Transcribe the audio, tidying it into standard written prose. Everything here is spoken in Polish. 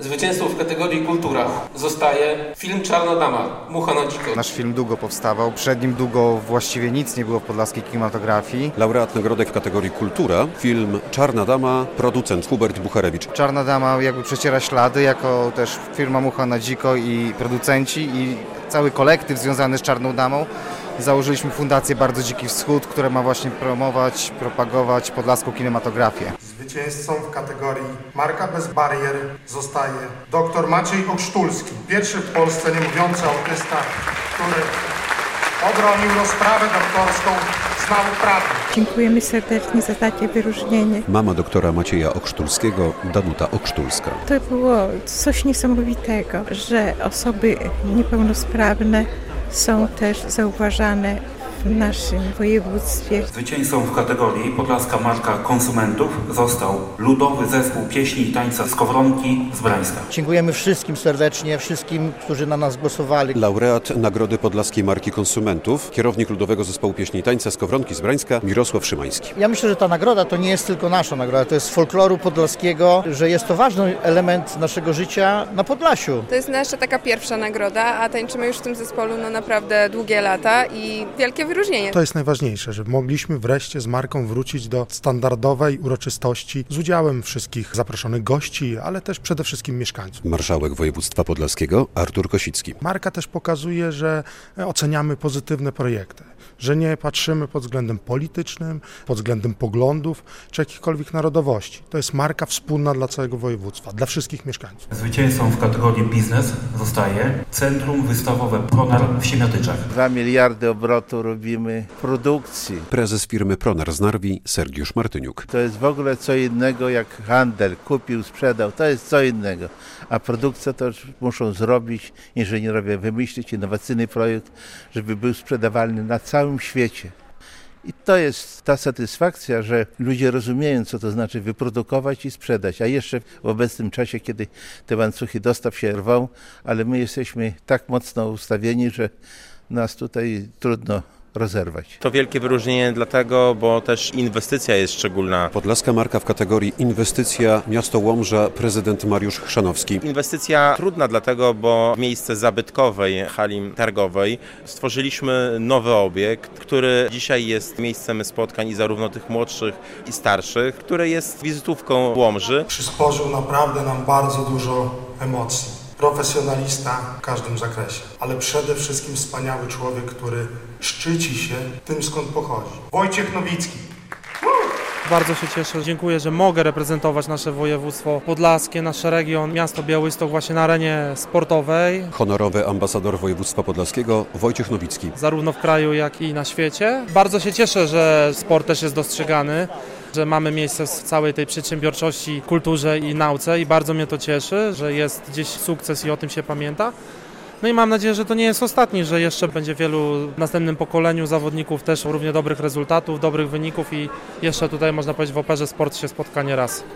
Zwycięzcą w kategorii kultura zostaje film Czarna Dama, Mucha na dziko. Nasz film długo powstawał, przed nim długo właściwie nic nie było w podlaskiej kinematografii. Laureat nagrody w kategorii kultura, film Czarna Dama, producent Hubert Bucharewicz. Czarna Dama jakby przeciera ślady, jako też firma Mucha na dziko i producenci i cały kolektyw związany z Czarną Damą. Założyliśmy Fundację Bardzo Dziki Wschód, która ma właśnie promować, propagować podlaską kinematografię. Zwycięzcą w kategorii Marka bez barier zostaje dr Maciej Okrztulski, pierwszy w Polsce niemówiący autysta, który obronił rozprawę doktorską z nauk prawnych. Dziękujemy serdecznie za takie wyróżnienie. Mama doktora Macieja Okrztulskiego, Danuta Okrztulska. To było coś niesamowitego, że osoby niepełnosprawne są też zauważane w naszym województwie. Zwycięzcą w kategorii Podlaska Marka Konsumentów został Ludowy Zespół Pieśni i Tańca Skowronki z Brańska. Dziękujemy wszystkim serdecznie, wszystkim, którzy na nas głosowali. Laureat nagrody Podlaskiej Marki Konsumentów, kierownik Ludowego Zespołu Pieśni i Tańca Skowronki z Brańska, Mirosław Szymański. Ja myślę, że ta nagroda to nie jest tylko nasza nagroda, to jest z folkloru podlaskiego, że jest to ważny element naszego życia na Podlasiu. To jest nasza taka pierwsza nagroda, a tańczymy już w tym zespolu naprawdę długie lata i wielkie wyróżnienie. To jest najważniejsze, że mogliśmy wreszcie z marką wrócić do standardowej uroczystości z udziałem wszystkich zaproszonych gości, ale też przede wszystkim mieszkańców. Marszałek województwa podlaskiego Artur Kosicki. Marka też pokazuje, że oceniamy pozytywne projekty, że nie patrzymy pod względem politycznym, pod względem poglądów czy jakichkolwiek narodowości. To jest marka wspólna dla całego województwa, dla wszystkich mieszkańców. Zwycięzcą w kategorii biznes zostaje Centrum Wystawowe Pronar w Siemiatyczach. 2 miliardy obrotu robimy produkcji. Prezes firmy Pronar z Narwi, Sergiusz Martyniuk. To jest w ogóle co innego jak handel, kupił, sprzedał, to jest co innego. A produkcja to już muszą zrobić inżynierowie, wymyślić innowacyjny projekt, żeby był sprzedawalny na całym świecie. I to jest ta satysfakcja, że ludzie rozumieją, co to znaczy wyprodukować i sprzedać, a jeszcze w obecnym czasie, kiedy te łańcuchy dostaw się rwą, ale my jesteśmy tak mocno ustawieni, że nas tutaj trudno rozerwać. To wielkie wyróżnienie dlatego, bo też inwestycja jest szczególna. Podlaska marka w kategorii inwestycja, miasto Łomża, prezydent Mariusz Chrzanowski. Inwestycja trudna dlatego, bo w miejsce zabytkowej hali targowej stworzyliśmy nowy obiekt, który dzisiaj jest miejscem spotkań i zarówno tych młodszych i starszych, który jest wizytówką Łomży. Przysporzył naprawdę nam bardzo dużo emocji. Profesjonalista w każdym zakresie, ale przede wszystkim wspaniały człowiek, który szczyci się tym, skąd pochodzi. Wojciech Nowicki. Bardzo się cieszę, dziękuję, że mogę reprezentować nasze województwo podlaskie, nasz region, miasto Białystok właśnie na arenie sportowej. Honorowy ambasador województwa podlaskiego Wojciech Nowicki. Zarówno w kraju, jak i na świecie. Bardzo się cieszę, że sport też jest dostrzegany, że mamy miejsce w całej tej przedsiębiorczości, kulturze i nauce i bardzo mnie to cieszy, że jest gdzieś sukces i o tym się pamięta. No i mam nadzieję, że to nie jest ostatni, że jeszcze będzie wielu w następnym pokoleniu zawodników też równie dobrych rezultatów, dobrych wyników i jeszcze tutaj można powiedzieć w Operze sport się spotka nie raz.